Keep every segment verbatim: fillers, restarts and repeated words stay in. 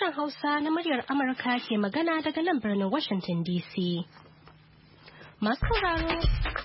Sashen Hausa na muryar Amurka ke magana daga nan birnin Washington D C. Masu sauraro.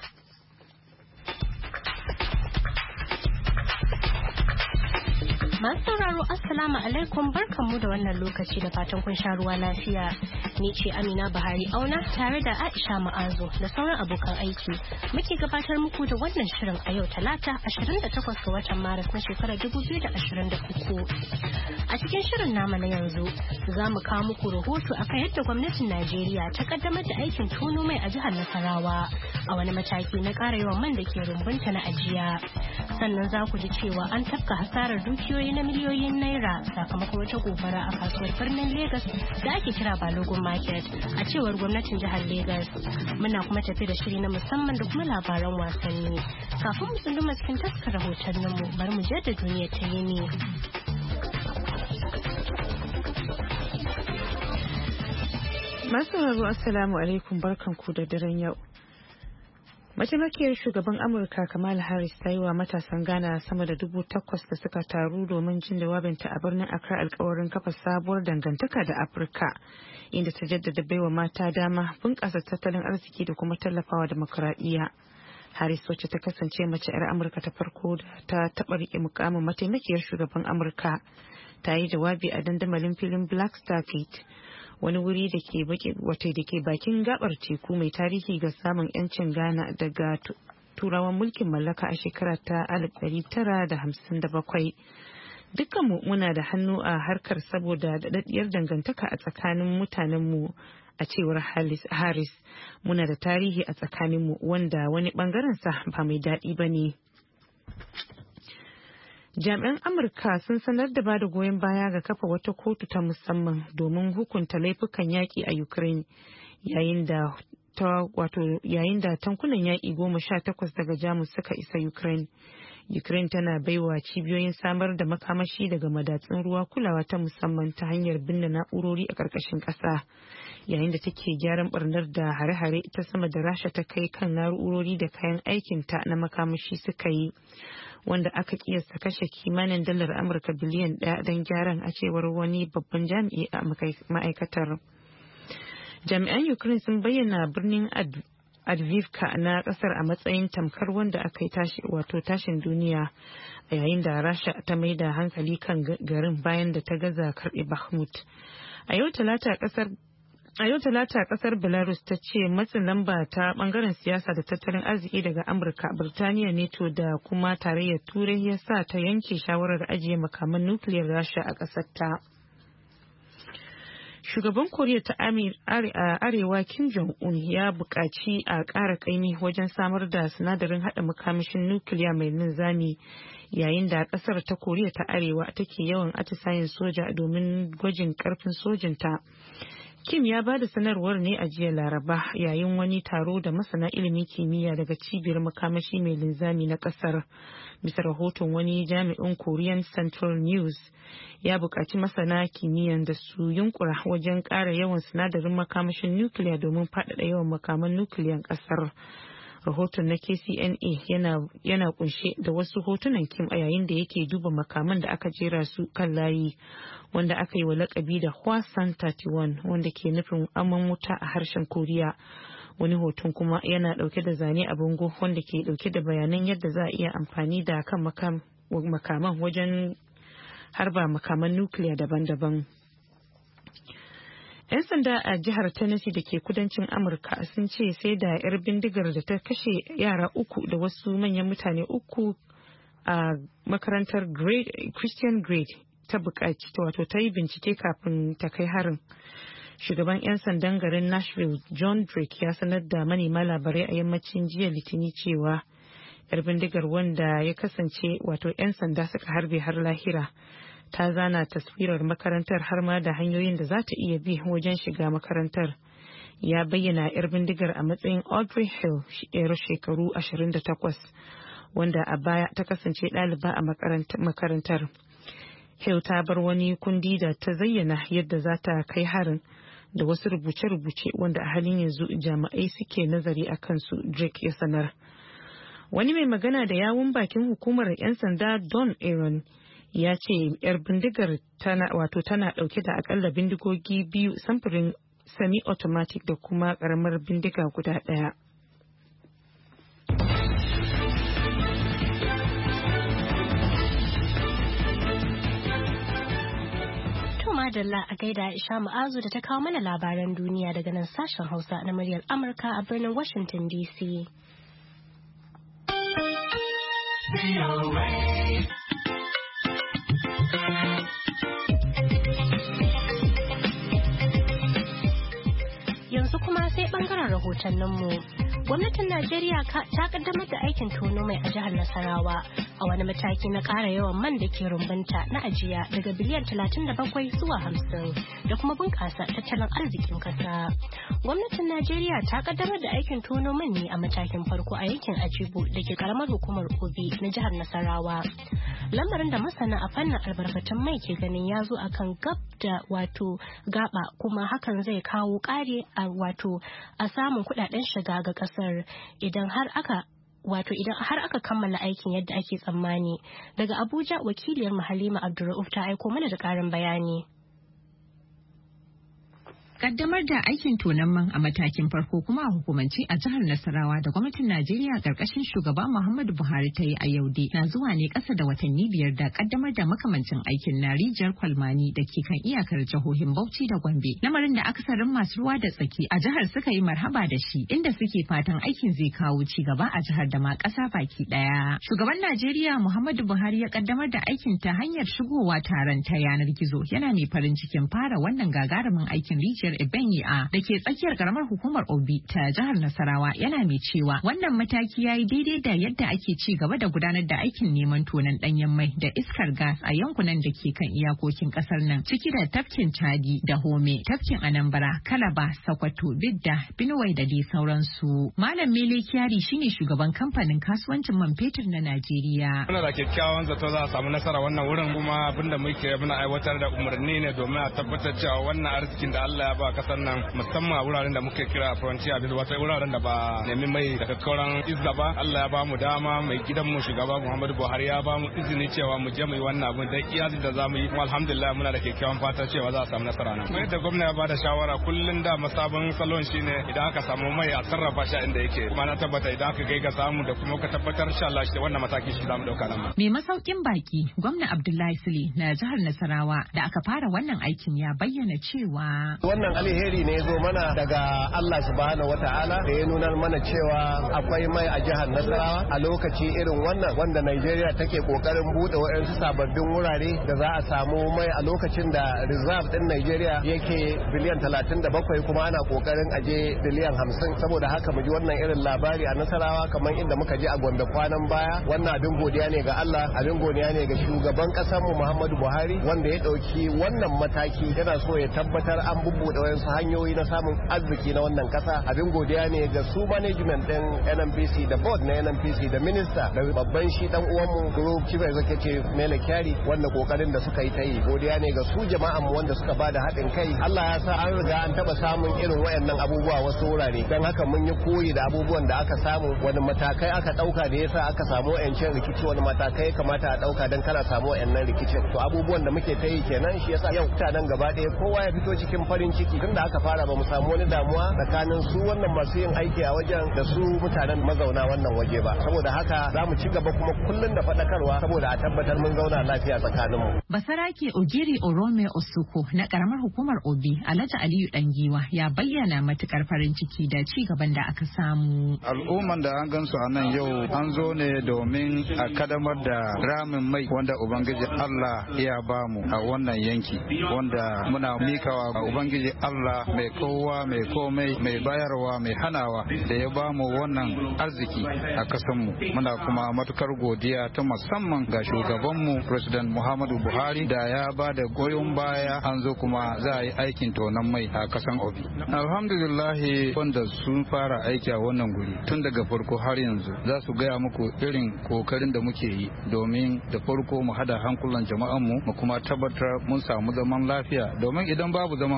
Masu sauraro Assalamu alaikum barkanmu da wannan lokaci da fatan kun sha ruwa lafiya. Ni ce Amina Buhari Auna tare da Aisha Ma'azu da sauran abokan aiki. Muke gabatar muku da wannan shirin a yau Talata ashirin da takwas ga watan Maris na shekarar dubu biyu da ashirin da uku. A cikin shirin namu na yanzu za mu kawo muku rahoto akan yadda gwamnatin Najeriya ta kaddamar da aikin tono mai a jihar Nasarawa a wani mataki na ƙara yawan man da ke rumbunta na ajiya. Sannan za ku ji cewa an tafka hasarar dukiyoyi na miliyoyin naira sakamakon wata gobara a kasuwar birnin Legas da ake kira Balogun Market a cewar gwamnatin jihar Legas. Muna kuma tafi da shiri na musamman da kuma labaran wasanni. Kafin mu tsunduma cikin taskar rahotanninmu bari mu je da duniya ta yi ne. Masu sauraro Assalamu alaikum barkanku da daren yau. Mataimakiyar shugaban Amurka Kamala Harris ta yi wa matasan Ghana sama da dubu takwas da suka taru domin jin jawabinta a birnin Accra alkawarin kafa sabuwar dangantaka da Afirka, inda ta jaddada baiwa mata dama bunƙasa tattalin arziki da kuma tallafawa demokuraɗiyya. Harris wacce ta kasance mace 'yar Amurka ta farko da ta taɓa riƙe mukamin mataimakiyar shugaban Amurka, ta yi jawabi a dandamalin filin Blackstone, wani wuri da ke wata da ke bakin gabar teku mai tarihi ga samun 'yancin Ghana daga turawan mulkin mallaka a shekara ta alif ɗari tara da hamsin da bakwai. Dukkanmu muna da hannu a harkar saboda daɗaɗɗiyar dangantaka a tsakanin mutanenmu, a cewar Harris. Muna da tarihi a tsakaninmu wanda wani bangaren sa ba mai daɗi ba ne. Jami'an Amurka sun sanar da bada goyon baya ga kafa wata kotu ta musamman domin hukunta laifukan yaƙi a Ukraine yayin da ta wato yayin da tankunan yaƙi goma sha takwas daga Jamus suka isa Ukraine. Ukraine tana baiwa cibiyoyin samar da makamashi daga madatsun ruwa kulawa ta musamman ta hanyar binne na'urori a ƙarƙashin ƙasa, yayin da take gyaran barnar da hare-hare ta sama da Rasha ta kai kan na'urori da kayan aikinta na makamashi suka yi, wanda aka kiyasta kashe kimanin dalar Amurka biliyan ɗaya don gyaran, a cewar wani babban jami'i a ma'aikatar. Jami'an Ukraine sun bayyana birnin Advivka na kasar a matsayin tamkar wanda aka yi tashi wato tashin duniya, a yayin da Rasha ta mai da hankali kan garin bayan da ta gaza karbe Bakhmut. A yau talata kasar A yau talata kasar Belarus ta ce matsin lamba ta bangaren siyasa da tattalin arziki daga Amurka, Birtaniya, NATO da kuma tarayyar Turai ya sa ta yanke shawarar ajiye makaman nukiliyar Rasha a kasar ta. Shugaban Koriya ta Arewa Kim Jong-un ya buƙaci a ƙara ƙaimi wajen samar da sinadarin haɗa makamashin nukiliya mai linzami, yayin da ƙasar ta Koriya ta Arewa take yawan atisayen soja domin gwajin ƙarfin sojinta. Kim ya ba da sanarwar ne a jiya Laraba yayin wani taro da masana ilimin kimiyya daga cibiyar makamashi mai linzami na kasar. Bisa rahoton wani jami'in Korean Central News, ya buƙaci masana kimiyyan da su yunkura wajen ƙara yawan sinadarin makamashin nukiliya domin faɗaɗa yawan makaman nukiliyan ƙasar. Rahoton na K C N A yana, yana kunshe da wasu hotunan Kim a yayin da yake duba makaman da aka jera su kan layi, wanda aka yi wa lakabi da Hwasan thirty one, wanda ke nufin aman wuta a harshen Koriya. Wani hoton kuma yana dauke da zane a bango wanda ke dauke da bayanan yadda za a iya amfani da kan makaman wajen harba makaman nukiliya daban-daban. 'Yan sanda a jihar Tennessee da ke kudancin Amurka sun ce sai da 'yar bindigar da ta kashe yara uku da wasu manyan mutane uku a makarantar Christian Grade ta buƙaci wato ta yi bincike kafin ta kai harin. Shugaban 'yan sandan garin Nashville John Drake ya sanar da manema labarai a yammacin jiya Litinin cewa 'yar bindigar, wanda ya kasance wato 'yan sanda suka harbe har lahira, ta zana taswirar makarantar har ma da hanyoyin da za ta iya bi wajen shiga makarantar. Ya bayyana 'yar bindigar a matsayin Audrey Hill, yar shekaru ashirin da takwas, wanda a baya ta kasance ɗaliba a makarantar. Hill ta bar wani kundi da ta zayyana yadda za ta kai harin da wasu rubuce-rubuce wanda a halin yanzu jami'ai suke nazari a kansu, Drake ya sanar. Wani mai magana da yawun bakin hukumar 'yan sanda Don Aaron ya ce yar bindigar tana wato tana dauke da akalla bindigogi biyu samfurin semi-automatic da kuma karamar bindiga guda daya. Madalla a gaida Aisha Ma'azu da ta kawo mana labaran duniya daga nan sashen Hausa na muryar Amurka a birnin Washington D C. Yanzu kuma sai bangaren rahotanninmu. Gwamnatin Najeriya ta kaddamar da aikin tono mai a jihar Nasarawa a wani mataki na ƙara yawan man da ke rumbunta na ajiya daga biliyan talatin da bakwai zuwa hamsin da kuma bunƙasa tattalin arzikin ƙasa. Gwamnatin Najeriya ta kaddamar da aikin tono man ne a matakin farko a yankin Ajibo da ke karamar hukumar Obi na jihar Nasarawa. Lamarin da masana a fannin albarkatun mai ke ganin ya zo akan gab da wato gaba kuma hakan zai kawo ƙari a wato a samun kuɗaɗen shiga ga ƙasar idan har aka wato idan har aka kammala aikin yadda ake tsammani. Daga Abuja wakiliyar Halima Abdulrauf ta aiko mana da ƙarin bayani. Kaddamar da aikin tonon man a matakin farko kuma a hukumance a jihar Nasarawa da gwamnatin Najeriya karkashin shugaba Muhammadu Buhari ta yi a yau dai na zuwa ne kasa da watanni biyar da kaddamar da makamancin aikin na rijiyar Kwalmani da ke kan iyakar jihohin Bauchi da Gombe. Lamarin da akasarin masu ruwa da tsaki a jihar suka yi marhaba da shi inda suke fatan aikin zai kawo ci gaba a jihar da ma kasa baki daya. Shugaban Najeriya Muhammadu Buhari ya kaddamar da aikin ta hanyar shigowa taron ta yanar gizo yana mai farin cikin fara wannan gagarumin aikin rijiyar Ibenyi'a da ke tsakiyar karamar hukumar Obi ta jihar Nasarawa yana mai cewa wannan mataki yayi daidai da yadda ake ci gaba da gudanar da aikin neman tonon danyen mai da iskar gas a yankunan da ke kan iyakokin kasar nan ciki da tafkin Chadi da Home, tafkin Anambra, Kalaba, Sokoto, Bidda, Benue da dai sauransu. Malam Mele Kyari shine shugaban kamfanin kasuwancin man fetur na Najeriya. Muna da kyakkyawan zato za a samu nasara wannan wurin kuma abinda muke muna aiwatar da umarni ne domin a tabbatar cewa wannan arzikin da Allah ya ba kasar nan musamman wuraren da muke kira frontier da wata wuraren da ba nemi mai daga kauran izza ba Allah ya ba mu dama mai gidan mu shugaba Muhammadu Buhari ya ba mu izini cewa mu je mu yi wannan abin da iyalin da zamu yi alhamdulillah muna da kyakkyawan fata cewa za a samu nasara nan kuma yadda gwamnati ya ba da shawara kullun da masabin salon shine idan aka samu mai a sarrafa shi inda yake kuma na tabbata idan aka kai ga samu da kuma ka tabbatar insha Allah shi wannan mataki shi zamu dauka nan mai masaukin baki gwamna Abdullahi Sule na jihar Nasarawa da aka fara wannan aikin ya bayyana cewa wannan alheri ne zo mana daga Allah subhanahu wata'ala da ya nuna mana cewa akwai mai a jihar Nasarawa a lokaci irin wannan wanda Najeriya take kokarin bude wayansu sababbin wurare da za a samu mai a lokacin da reserve din Najeriya yake biliyan talatin da bakwai kuma ana kokarin aje biliyan hamsin saboda haka mu ji wannan irin labari a Nasarawa kamar inda muka ji a Gombe kwanan baya wannan abin godiya ne ga Allah abin godiya ne ga shugaban kasar mu Muhammadu Buhari wanda ya dauki wannan mataki yana so ya tabbatar an bubbuɗe wayansu hanyoyi na samun arziki na wannan kasa abin godiya ne ga su management din N N P C da board na N N P C da minister da babban shi dan uwanmu group chief executive Mele Kyari wanda kokarin da suka yi ta yi godiya ne ga su jama'an mu wanda suka bada haɗin kai Allah ya sa an riga an taba samun irin wayannan abubuwa wasu wurare dan haka mun yi koyi da abubuwan da aka samu wani matakai aka dauka da yasa aka samu yancin rikici wani matakai kamata a dauka dan kana samu wayannan rikicin to abubuwan da muke ta yi kenan shi yasa yau mutanen gaba ɗaya kowa ya fito cikin farin ciki tunda aka fara ba mu samu wani damuwa tsakanin su wannan masu yin aiki a wajen da su mutanen mazauna wannan waje ba saboda haka za mu ci gaba kuma kullum da faɗakarwa saboda a tabbatar mun zauna lafiya tsakanin mu. Basarake Ogiri Orome Osuko na karamar hukumar Obi Alhaji Aliyu Dangiwa ya bayyana matukar farin ciki da ci gaban da aka samu. Al'umman da an gansu a nan yau an zo ne domin a kadamar da ramin mai wanda Ubangiji Allah ya bamu a wannan yanki wanda muna mikawa ga Ubangiji Allah mai kowa mai komai mai bayarwa mai hanawa da ya bamu wannan arziki a kasanmu muna kuma matukar godiya ta musamman ga shugabanmu President Muhammadu Buhari da ya ba da goyon baya an zo kuma za a yi aikin tonon mai a kasan Obi. Alhamdulillah wanda sun fara aiki a wannan guri tun daga farko har yanzu za su gaya muku irin kokarin da muke yi domin da farko mu hada hankulan jama'anmu mu kuma tabbatar mun samu zaman lafiya domin idan babu zaman lafiya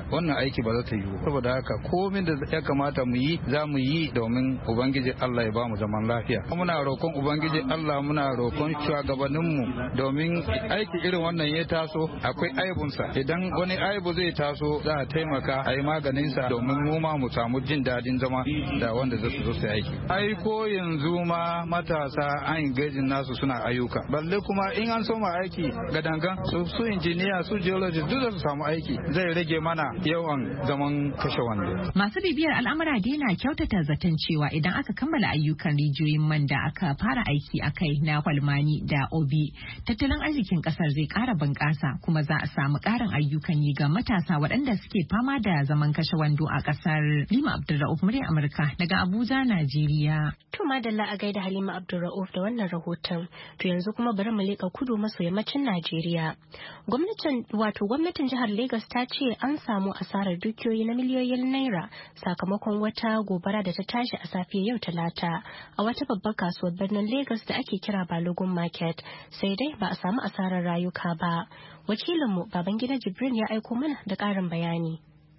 wannan aiki ba za ta yi. Saboda haka komai da ya kamata mu yi za mu yi domin ubangiji Allah ya ba mu zaman lafiya. Muna roƙon ubangiji Allah, muna roƙon shugabanninmu domin aiki irin wannan ya taso akwai aibunsa. Idan wani aibu zai taso za a taimaka a yi maganinsa domin mu ma mu samu jin daɗin zama da wanda za su zo su aiki. Ai ko yanzu ma matasa an gajin nasu suna ayyuka. Balle kuma in an soma aiki gadangan su su injiniya su geologist duk da su samu aiki zai rage mana yawan zaman kashe wando. Masu bibiyar al'amura dai na kyautata zaton cewa idan aka kammala ayyukan rijiyoyin man da aka fara aiki a kai na Kwalmani da Obi, tattalin arzikin kasar zai ƙara bunƙasa kuma za a samu ƙarin ayyukan yi ga matasa waɗanda suke fama da zaman kashe wando a ƙasar. Halima Abdulra'uf, murya Amurka daga Abuja, Najeriya. To madalla a gaida Halima Abdulra'uf da wannan rahoton. To yanzu kuma bari mu leƙa kudu maso yammacin Najeriya. Gwamnatin wato gwamnatin jihar Lagos ta ce an samu asarar dukiyoyi na miliyoyin naira sakamakon wata gobara da ta tashi a safiyar yau Talata a wata babbar kasuwar birnin Lagos da ake kira Balogun Market, sai dai ba a samu asarar rayuka ba. Wakilinmu Babangida Jibrin ya aiko mana da ƙarin bayani.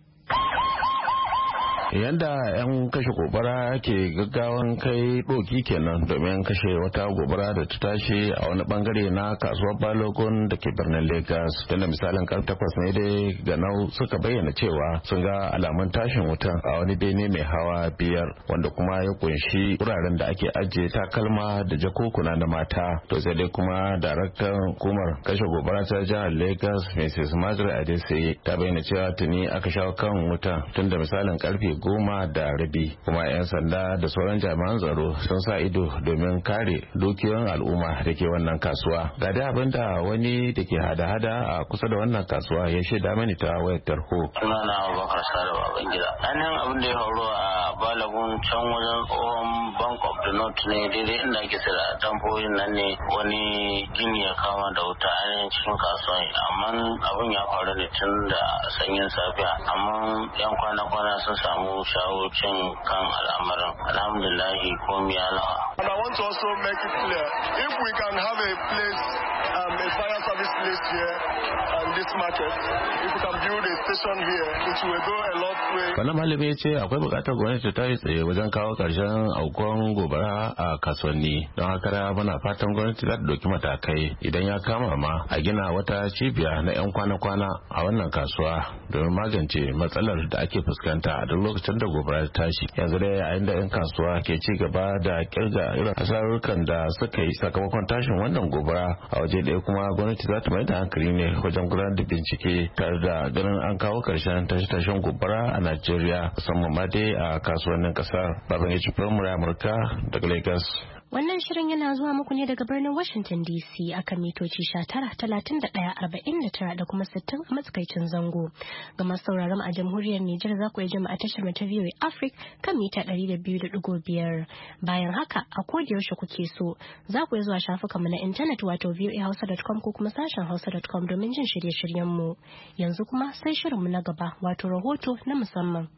Yanda 'yan kashe gobara ke gaggawan kai doki kenan domin kashe wata gobara da ta tashi a wani bangare na kasuwar Balogun da ke birnin Lagos. Tunda misalin karfe takwas ne dai ganau suka bayyana cewa sun ga alamun tashin wutan a wani bene mai hawa biyar wanda kuma ya kunshi wuraren da ake ajiye takalma da jakokuna na mata. To sai dai kuma daraktan hukumar kashe gobara ta jihar Lagos Missus Margaret Adeseye ta bayyana cewa tuni aka shawo kan wutan tunda misalin karfe goma da rabi kuma 'yan sanda da sauran jami'an tsaro sun sa ido domin kare dukiyoyin al'umma da ke wannan kasuwa. Ga dai abin da wani da ke hada-hada a kusa da wannan kasuwa ya shaida mani ta wayar tarho. Sunana Abubakar Sale Babangida. Ainihin abin da ya faru a Balogun can wajen tsohon Bank of the North ne daidai inda ake sayar da tamfoyin nan ne wani gini ya kama da wuta ainihin cikin kasuwa, amma abin ya faru ne tun da sanyin safiya, amma yan kwana-kwana sun samu shawo cin kan al'amarin. Alhamdulillahi komi ya lawa. And I want to also make it clear, if we can have a place, um, a fire service place here and this market, if we can build a station here, it will go a lot way. Wannan malami ya ce akwai bukatar gwamnati ta yi tsaye wajen kawo karshen aukuwan gobara a kasuwanni, don haka muna fatan gwamnati za ta dauki matakai idan ya kama ma a gina wata cibiya na 'yan kwana-kwana a wannan kasuwa domin magance matsalar da ake fuskanta a duk lokacin da gobara ta tashi. Yanzu dai yayin da 'yan kasuwa ke ci gaba da kirga irin asarurrukan da suka yi sakamakon tashin wannan gobara, a waje ɗaya kuma gwamnati za ta mai da hankali ne wajen gudanar da bincike tare da ganin an kawo karshen tashe-tashen gobara a Najeriya, musamman ma dai a kasuwannin kasar. Babangida Firamare Amurka daga Lagos. Wannan shirin yana zuwa muku ne daga birnin Washington D C akan mitoci tara talatin da ɗaya arba'in da tara da kuma sittin a matsakaicin zango. Ga masu sauraron a jamhuriyar Nijar za ku iya jima a tashar ta V O A Africa kan mita ɗari da biyu da ɗigo biyar. Bayan haka a koda yaushe kuke so za ku iya zuwa shafukanmu na intanet wato v o a hausa dot com ko kuma sashen hausa dot com domin jin shirye-shiryenmu. Yanzu kuma sai shirinmu na gaba wato rahoto na musamman.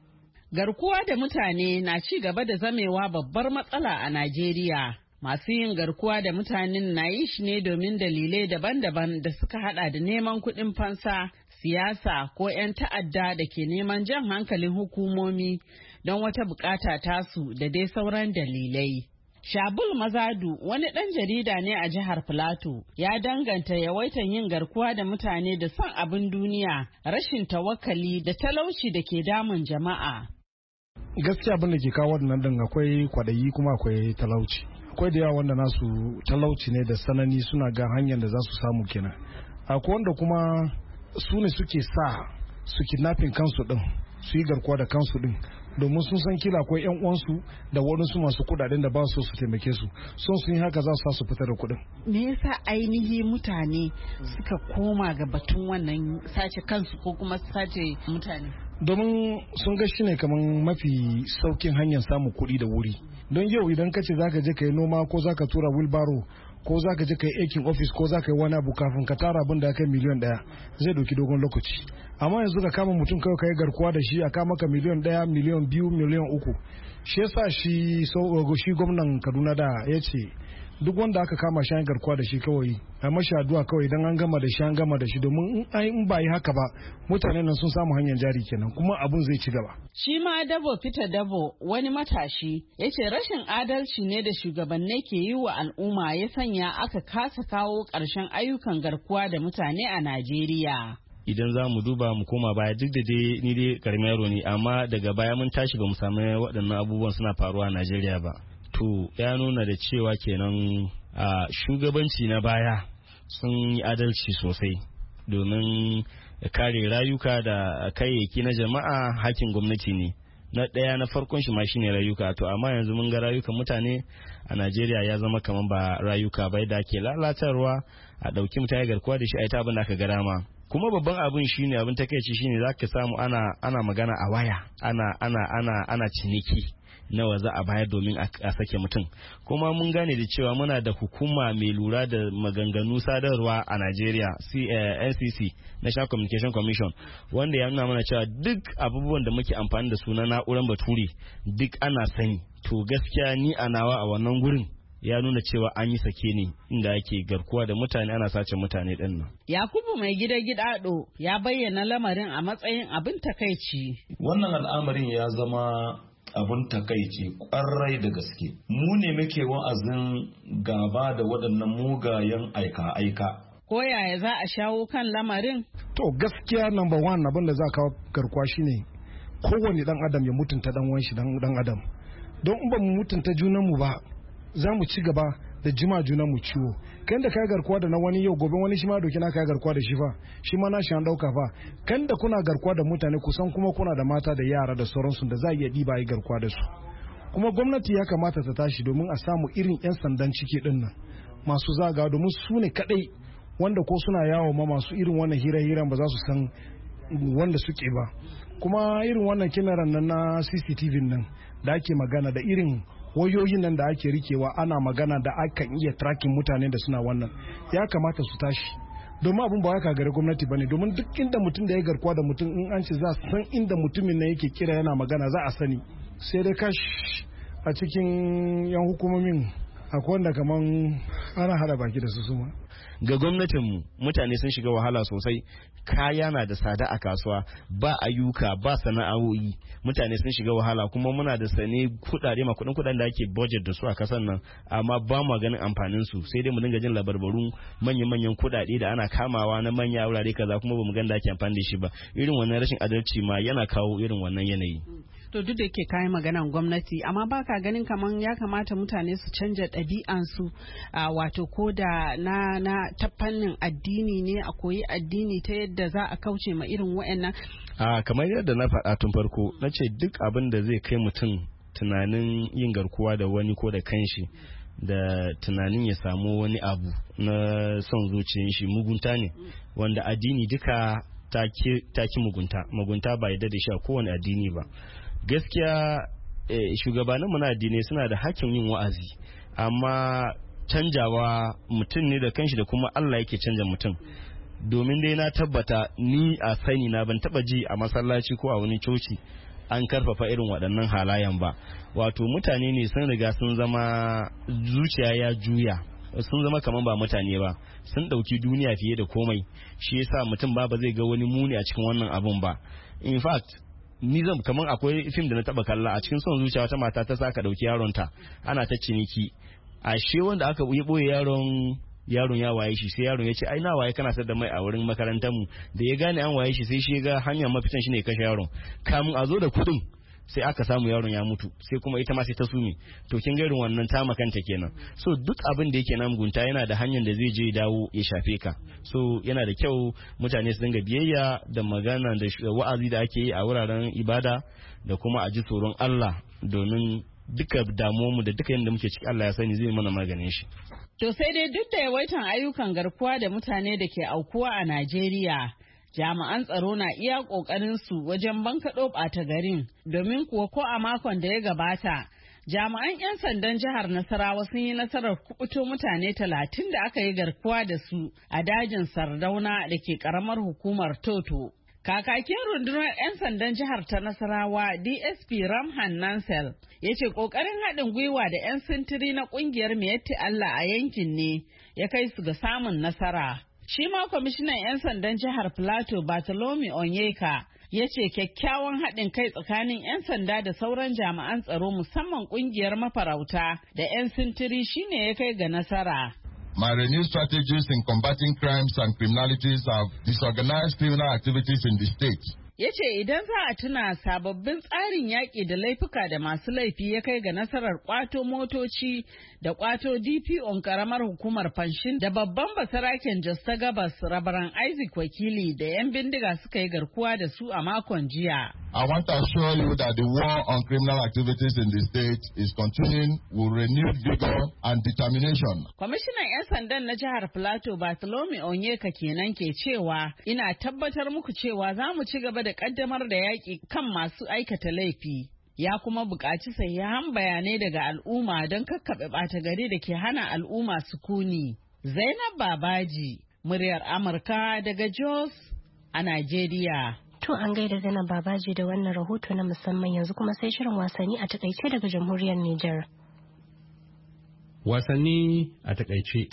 Garkuwa da mutane na ci gaba da zamewa babbar matsala a Najeriya. Masu yin garkuwa da mutanen na yi shi ne domin dalilai daban-daban da suka hada da neman kuɗin fansa, siyasa ko 'yan ta'adda da ke neman jan hankalin hukumomi don wata bukata tasu da dai sauran dalilai. Shabul Mazadu wani ɗan jarida ne a jihar Filato ya danganta yawaitan yin garkuwa da mutane da son abin duniya, rashin tawakkali da talauci da ke damun jama'a. Gaskiya abin da ke kawo wannan din akwai kwadayi kuma akwai talauci. Akwai da yawa wanda nasu talauci ne da sanani suna ga hanyar da za su samu kenan. Akwai wanda kuma su ne suke sa su kidnapping kansu din, su yi garkuwa da kansu din. Domin sun san kila akwai yan uwansu da waɗansu masu kudaden da ba su su taimake su, son sun yi haka za su su fitar da kuɗin. Me yasa ainihi mutane suka koma ga batun wannan sace kansu ko kuma sace mutane? Domin sun ga shi ne kamar mafi saukin hanyar samun kuɗi da wuri. Don yau idan ka ce zaka je ka yi noma ko zaka tura wheelbarrow ko zaka je ka yi aikin office ko zaka yi wani abu kafin ka tara abin da ya kai miliyan ɗaya zai ɗauki dogon lokaci. Amma yanzu ka kama mutum kawai ka yi garkuwa da shi a kama ka miliyan ɗaya, miliyan biyu, miliyan uku. Shi yasa shi shi gwamnan Kaduna da ya ce duk wanda aka kama shi an garkuwa da shi kawai a mashi addu'a kawai idan an gama da shi an gama da shi domin in ba yi haka ba mutane nan sun samu hanyar jari kenan kuma abun zai ci gaba. Shi ma Dabo Peter Dabo wani matashi ya ce rashin adalci ne da shugabannai ke yi wa al'umma ya sanya aka kasa kawo ƙarshen ayyukan garkuwa da mutane a Najeriya. Idan za mu duba mu koma baya duk da dai ni dai karamin yaro ne amma daga baya mun tashi ba mu samu waɗannan abubuwan suna faruwa a Najeriya ba. To ya nuna da cewa kenan a shugabanci na baya sun yi adalci sosai domin kare rayuka da kayayyaki na jama'a hakkin gwamnati ne. Na ɗaya na farkon shi ma shine rayuka to amma yanzu mun ga rayukan mutane a Najeriya ya zama kamar ba rayuka bai da ke lalatarwa a ɗauki mutane garkuwa da shi a yi ta abin da aka ga dama. Kuma babban abin shine abin takeici shine zaka samu ana ana magana a waya ana ana ana ana ciniki nawa za a bayar domin a sake mutum. Kuma mun gane da cewa muna da hukuma mai lura da maganganu sadarwa a Najeriya N C C National Communication Commission wanda ya nuna mana cewa duk abubuwan da muke amfani da su na na'urar bature duk ana sani. To gaskiya ni a nawa a wannan gurin ya nuna cewa an yi sake ne inda ake garkuwa da mutane ana sace mutane din nan. Yakubu mai gida gidado ya bayyana lamarin a matsayin abin takaici. Wannan al'amarin ya zama abin takaici kwarai da gaske. Mu ne muke wa'azin gaba da waɗannan mugayen aika-aika. Ko yaya za a shawo kan lamarin? To gaskiya number one abin da za kawo garkuwa shine kowane dan adam ya mutunta dan uwan shi dan adam. Don in ba mu mutunta junanmu ba za mu ci gaba da jima junan mu ciwo. Kan da kai garkuwa da na wani yau gobe wani shi ma doki na kai garkuwa da shi fa shi ma na shi an dauka fa. Kan da kuna garkuwa da mutane kusan kuma kuna da mata da yara da sauransu da za a iya diba yi garkuwa da su. Kuma gwamnati ya kamata ta tashi domin a samu irin yan sandan ciki din nan masu zaga domin su ne kadai wanda ko suna yawo ma masu irin wannan hira-hiran ba za su san wanda suke ba. Kuma irin wannan kyamarar nan na C C T V nan da ake magana da irin wayoyin nan da ake rikewa ana magana da akan iya tracking mutane da suna wannan ya kamata su tashi domin abin ba ya kagare gwamnati bane domin duk inda mutum da ya garkuwa da mutum in an ce za san inda mutumin nan yake kira yana magana za a sani. Sai dai kash a cikin yan hukumomin akwai wanda kaman ana hada baki da su suma. Ga gwamnatinmu mutane sun shiga wahala sosai, kaya na da tsada a kasuwa, ba ayyuka ba sana'o'i, mutane sun shiga wahala kuma muna da sane kudade ma kudin kudaden da ake budget da su a kasan nan amma ba mu ganin amfanin su sai dai mu dinga jin labarbarun manyan manyan kudade da ana kamawa na manya wurare kaza kuma ba mu ga da ake amfani da shi ba. Irin wannan rashin adalci ma yana kawo irin wannan yanayi. To duk da ke kayan maganan gwamnati amma baka ganin kaman ya kamata mutane su canja ɗabi'ansu a wato ko da na na ta fannin addini ne a koyi addini ta yadda za a kauce ma irin wa'annan. A kamar yadda na faɗa tun farko na ce duk abin da zai kai mutum tunanin yin garkuwa da wani ko da kanshi da tunanin ya samu wani abu na son zuciyar shi mugunta ne wanda addini duka ta ki mugunta mugunta ba yadda da shi a kowane addini ba. Gaskiya eh, shugabanninmu na addinai suna da hakkin yin wa'azi amma canjawa mutum ne da kanshi da kuma Allah yake canja mutum. Domin dai na tabbata ni a sani na ban taba ji a masallaci ko a wani coci an karfafa irin waɗannan halayen ba. Wato mutane ne sun riga sun zama zuciya ya juya sun zama kaman ba mutane ba sun ɗauki duniya fiye da komai shi yasa mutum ba ba zai ga wani muni a cikin wannan abun ba. In fact ni zan kaman akwai fim da na taba kalla a cikin son zuciya wata mata ta saka dauki yaron ta ana ta ciniki ashe wanda aka yi boye yaron yaron ya waye shi sai yaron ya ce ai na waye kana sayar da mai a wurin makarantar mu da ya gane an waye shi sai shi ga hanyar mafitan shine kashe yaron kamun a zo da kudin sai aka samu yaron ya mutu sai kuma ita ma sai ta sume to kin ga irin wannan ta makanta kenan. So duk abin da yake na mugunta yana da hanyar da zai je dawo ya shafe ka. So yana da kyau mutane su dinga biyayya da magana da wa'azi da ake yi a wuraren ibada da kuma a ji tsoron Allah domin duka damuwarmu da duka yadda muke ciki Allah ya sani zai mana maganin shi. To sai dai duk da yawaitan ayyukan garkuwa da mutane da ke aukuwa a Najeriya, jami'an tsaro na iya ƙoƙarinsu wajen bankaɗo ɓata garin, domin kuwa ko a makon da ya gabata, jami'an 'yan sandan jihar Nasarawa sun yi nasarar kubuto mutane talatin da aka yi garkuwa da su a dajin Sardauna da ke ƙaramar hukumar Toto. Kakakin rundunar 'yan sandan jihar ta Nasarawa D S P Ramhan Nansel ya ce ƙoƙarin haɗin gwiwa da 'yan sintiri na ƙungiyar Miyatti Allah a yankin ne ya kai su ga samun nasara. Shi ma kwamishinan 'yan sandan jihar Plateau Bartholomew Onyeka ya ce kyakkyawan haɗin kai tsakanin 'yan sanda da sauran jami'an tsaro musamman ƙungiyar mafarauta da 'yan sintiri shine ya kai ga nasara. My renewed strategies in combating crimes and criminalities have disorganized criminal activities in the state. Ya ce idan za a tuna sababbin tsarin yaƙi da laifuka da masu laifi ya kai ga nasarar ƙwato motoci da ƙwato D P O ƙaramar hukumar fanshin da babban basaraken Jos ta Gabas Rabaran Isaac Wakili da 'yan bindiga suka yi garkuwa da su a makon jiya. I want to assure you that the war on criminal activities in the state is continuing with renewed vigor and determination. Kwamishinan 'yan sandan na jihar Plateau Bartholomew Onyeka kenan ke cewa ina tabbatar muku cewa za mu ci gaba da kaddamar da yaƙi kan masu aikata laifi. Ya kuma buƙaci sahihan bayanai daga al'umma don kakkaɓe ɓata gari da ke hana al'umma sukuni. Zainab Babaji, muryar Amurka daga Jos a Najeriya. To an gaida Zainab Babaji da wannan rahoto na musamman yanzu kuma sai shirin wasanni a takaice daga jamhuriyar Nijar. Wasanni a takaice.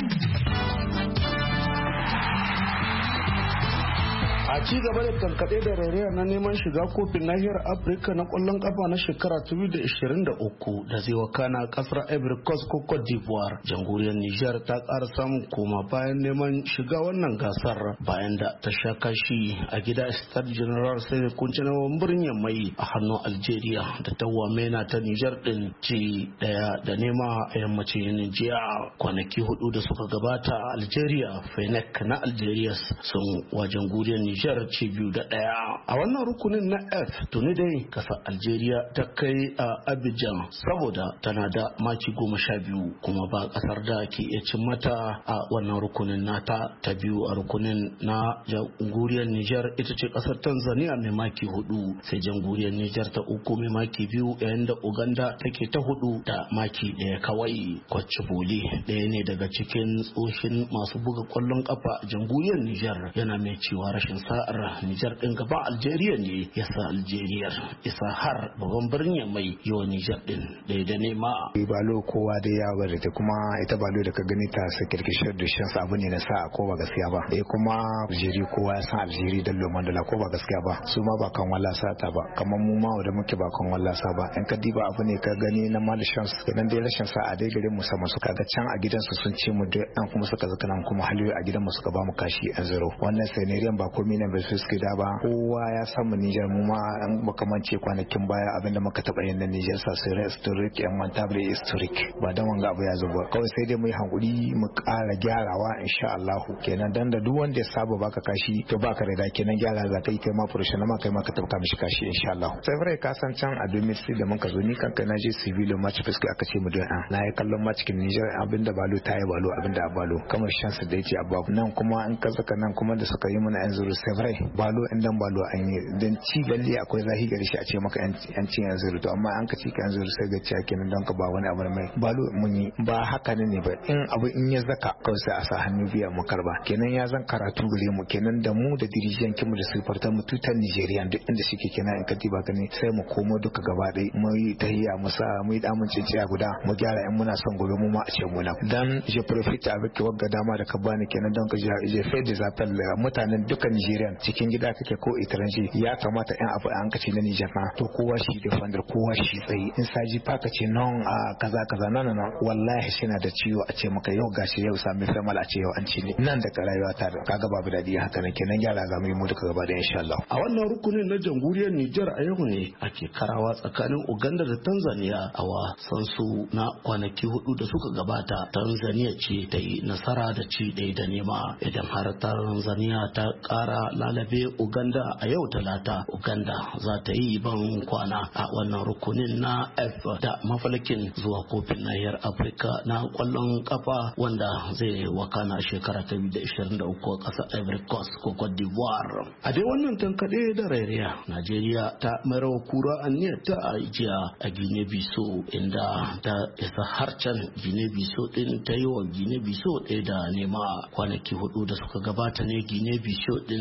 A ci gaba da tankaɗe da rairaya na neman shiga kofin nahiyar Afirka na ƙwallon ƙafa na shekara dubu biyu da ishirin da uku da zai wakana ƙasar Ivory Coast ko Cote d'Ivoire. Jamhuriyar Nijar ta ƙara samun koma bayan neman shiga wannan gasar bayan da ta sha kashi a gida Stade General sai kunci na birnin mai a hannun Algeria da ta wamena ta Nijar din ci daya da nema a yammacin jiya. Kwanaki hudu da suka gabata Algeria Fenech na Algeria sun wa jamhuriyar Nijar Nijar ci biyu da ɗaya. A wannan rukunin na F tuni dai kasar Algeria ta kai a Abidjan saboda tana da maki goma sha biyu kuma ba kasar da ke iya cin mata a wannan rukunin nata ta biyu a rukunin na jamhuriyar Nijar ita ce kasar Tanzania mai maki hudu sai jamhuriyar Nijar ta uku mai maki biyu yayin da Uganda take ta hudu da maki ɗaya kawai. Kwacce Boli ɗaya ne daga cikin tsohin masu buga kwallon kafa a jamhuriyar Nijar yana mai cewa rashin sa'ar Nijar din gaba Algeria ne ya sa Algeria isa har babban birnin mai yawan Nijar din da da nema. Balo kowa da ya bari ta kuma ita balo da ka gani ta sa kirkishar da shan abu ne na sa ko ba gaskiya ba. Eh kuma Algeria kowa ya san Algeria da Lomar da ko ba gaskiya ba. Su ma ba kan wallasa ta ba kamar mu ma da muke ba kan wallasa ba. In ka diba abu ne ka gani na mal chance idan dai rashin sa'a dai gare mu sama suka ga can a gidansu sun ce mu da an kuma suka zaka nan kuma haliyo a gidan mu suka ba mu kashi a zero. Wannan sanariyan ba komai ne bai suke da ba kowa ya samu Nijar mu ma an makamance kwanakin baya abinda muka taba yin na Nijar sa sai historic and mantable historic ba dan wanga abu ya zo ba kawai sai dai mu yi hankuri mu ƙara gyarawa insha Allah kenan dan da duk wanda ya saba baka kashi to baka da kenan gyara za kai kai ma professional ma kai ma ka tabka mishi kashi insha Allah sai bare ka san can a domin sai da muka zo ni kanka na je civil match fiske aka ce mu da na yi kallon match kin Nijar abinda balo ta yi balo abinda balo kamar shansa da yake abba nan kuma in ka saka nan kuma da suka yi mana yanzu sai bare balo in dan balo an yi dan ci balle akwai zahi gari shi a ce maka yan ci yanzu to amma an ka ci ka yanzu sai ga ci kenan don ka ba wani abu mai balo mun yi ba haka ne ba in abu in ya zaka kawai sai a sa hannu biya mu karba kenan ya zan karatu gare mu kenan da mu da dirijiyan kimu da sifarta mu tutan Nigerian duk inda suke kenan in ka diba gani sai mu komo duka gaba ɗaya mu yi tahiyya mu sa mu yi damun cinciya guda mu gyara in muna son gobe mu ma a ce mu na dan je profit avec wagga dama da ka bani kenan don ka je fait des appels mutanen duka Nigerian cikin gida kake ko itaranji ya kamata yan abu an kace na Niger na to kowa shi da fandar kowa shi tsayi in saji faka ce non a kaza kaza nan nan wallahi shi na da ciwo a ce maka yau gashi yau sami famal a ce yau an ci ne nan da rayuwa ta kaga babu dadi haka nan kenan gyara ga mu duka gaba da insha Allah. A wannan rukunin na jamhuriyar Niger a yau ne ake karawa tsakanin Uganda da Tanzania a wasan su na kwanaki hudu da suka gabata. Tanzania ce ta yi nasara da ci ɗaya da nema idan har Tanzania ta kara lalabe Uganda a yau talata Uganda za ta yi ban kwana a wannan rukunin na F da mafalakin zuwa kofin nahiyar Afirka na kwallon kafa wanda zai wakana shekara ta biyu da ishirin da uku a ƙasar Ivory Coast ko Cote d'Ivoire. A dai wannan tankaɗe da rairiya Najeriya ta marawa kura aniyar ta a jiya a Guinea Bissau inda ta isa harcan Guinea Bissau din ta yi wa Guinea Bissau ɗaya da nema kwanaki hudu da suka gabata ne Guinea Bissau din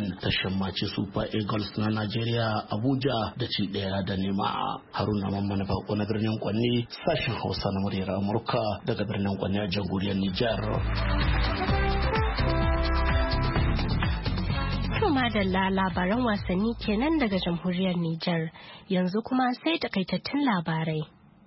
Benin ta shammaci Super Eagles na Najeriya Abuja da ci ɗaya da nema. Haruna Mamman Bako na birnin Kwanni, sashen Hausa na muryar Amurka daga birnin Kwanni a jamhuriyar Nijar. Tuma da labaran wasanni kenan daga jamhuriyar Nijar. Yanzu kuma sai takaitattun labarai.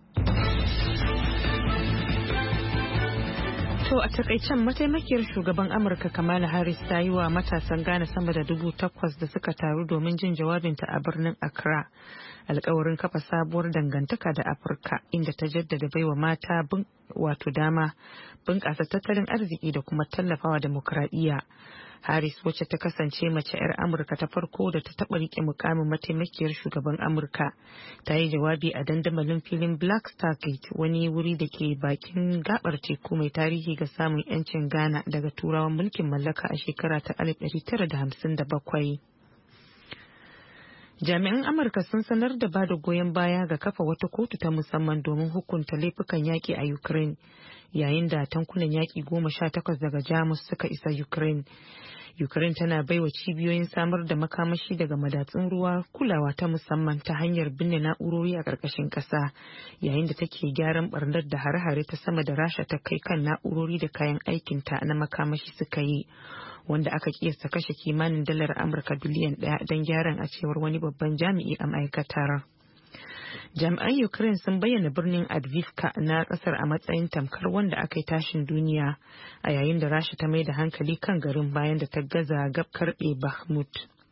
To a takaicen mataimakiyar shugaban Amurka Kamala Harris ta yi wa matasan Ghana sama da dubu takwas da suka taru domin jin jawabinta a birnin Accra alkawarin kafa sabuwar dangantaka da Afirka, inda ta jaddada baiwa mata wato dama bunƙasa tattalin arziki da kuma tallafawa demokradiyya. Harris, wacce ta kasance mace 'yar Amurka ta farko da ta taɓa riƙe mukamin mataimakiyar shugaban Amurka, ta yi jawabi a dandamalin filin Black Star Gate, wani wuri da ke bakin gabar teku mai tarihi ga samun 'yancin Ghana daga turawan mulkin mallaka a shekara ta alif ɗari tara da hamsin da bakwai. Jami'an Amurka sun sanar da bada goyon baya ga kafa wata kotu ta musamman domin hukunta laifukan yaƙi a Ukraine, yayin da tankunan yaƙi goma sha takwas daga Jamus suka isa Ukraine. Ukraine tana baiwa cibiyoyin samar da makamashi daga madatsun ruwa kulawa ta musamman ta hanyar binne na'urori a ƙarƙashin ƙasa, yayin da take gyaran barnar da hare-hare ta sama da Rasha ta kai kan na'urori da kayan aikinta na makamashi suka yi, wanda aka kiyasta kashe kimanin dalar Amurka biliyan ɗaya don gyaran, a cewar wani babban jami'i a ma'aikatar. Jami'an Ukraine sun bayyana birnin Advivka na kasar a matsayin tamkar wanda aka yi tashin duniya, a yayin da Rasha ta mai da hankali kan garin bayan da ta gaza gab karbe Bakhmut.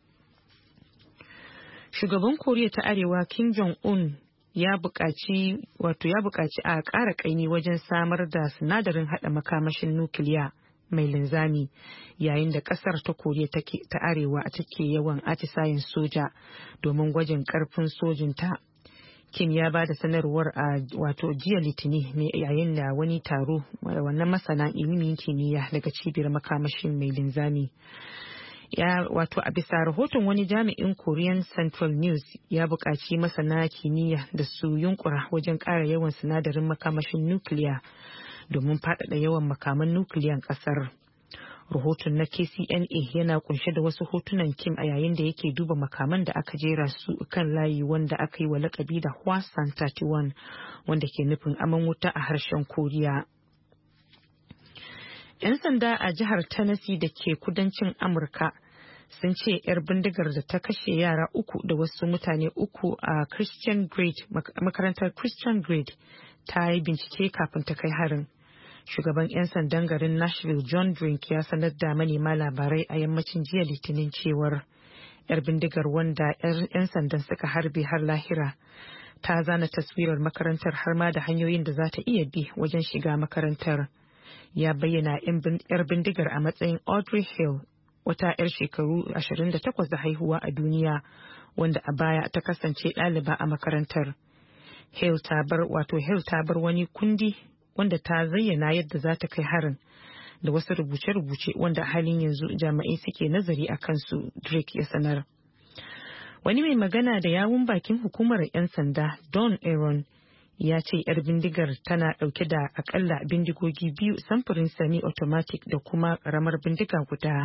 Shugaban Koriya ta Arewa Kim Jong-un ya buƙaci wato ya buƙaci a ƙara ƙaimi wajen samar da sinadarin haɗa makamashin nukiliya mai linzami, yayin da kasar ta Koriya ta Arewa take yawan atisayen soja domin gwajin karfin sojinta. Kim ya ba da sanarwar a wato jiya Litini ne yayin da wani taro wannan masana ilimin kimiyya daga cibiyar makamashin mai linzami. Ya wato a bisa rahoton wani jami'in Korean Central News ya buƙaci masana kimiyya da su yunkura wajen ƙara yawan sinadarin makamashin nukiliya domin faɗaɗa yawan makaman nukiliyan ƙasar. Rahoton na K C N A yana kunshe da wasu hotunan Kim a yayin da yake duba makaman da aka jera su kan layi, wanda aka yi wa lakabi da Hwasan thirty one, wanda ke nufin aman wuta a harshen Koriya. 'Yan sanda a jihar Tennessee da ke kudancin Amurka sun ce 'yar bindigar da ta kashe yara uku da wasu mutane uku a Christian Grade, makarantar Christian Grade, ta yi bincike kafin ta kai harin. Shugaban 'yan sandan garin Nashville John Drink ya sanar da manema labarai a yammacin jiya Litinin cewar 'yar bindigar, wanda 'yan sandan suka harbe har lahira, ta zana taswirar makarantar har ma da hanyoyin da za ta iya bi wajen shiga makarantar. Ya bayyana 'yar bindigar a matsayin Audrey Hill, wata 'yar shekaru ashirin da takwas da haihuwa a duniya, wanda a baya ta kasance ɗaliba a makarantar. Hill ta bar wato Hill ta bar wani kundi wanda ta zayyana yadda za ta kai harin da wasu rubuce-rubuce wanda halin yanzu jami'ai suke nazari a kansu, Drake ya sanar. Wani mai magana da yawun bakin hukumar 'yan sanda Don Aaron ya ce 'yar bindigar tana ɗauke da akalla bindigogi biyu samfurin semi-automatic da kuma ƙaramar bindiga guda.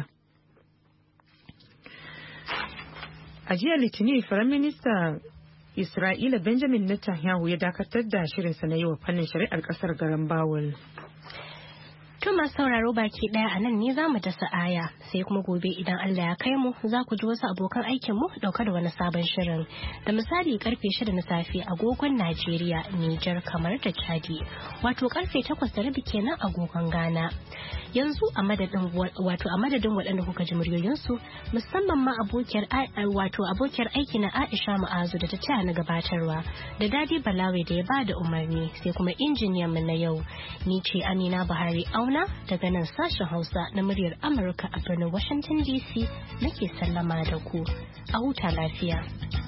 A jiya Litinin, Firaminista Isra'ila Benjamin Netanyahu ya dakatar da shirinsa na yi wa fannin shari'ar kasar garan Bawul. To masu sauraro baki daya a nan ne za mu dasa aya, sai kuma gobe idan Allah ya kai mu za ku ji wasu abokan aikin mu dauka da wani sabon shirin. Da misali karfe shida na safe agogon Najeriya, Nijar, kamar da Chadi, wato karfe takwas da rabi kenan agogon Ghana. Yanzu a madadin wato a madadin waɗanda kuka ji muryoyinsu, musamman ma abokiyar wato abokiyar aiki na Aisha Ma'azu da ta taya na gabatarwa, da Dadi Balawe da ya ba da umarni, sai kuma injiniyan mu na yau. Ni ce Amina Buhari Auna daga nan sashen Hausa na muryar Amurka a birnin Washington D C nake sallama da ku. A huta lafiya.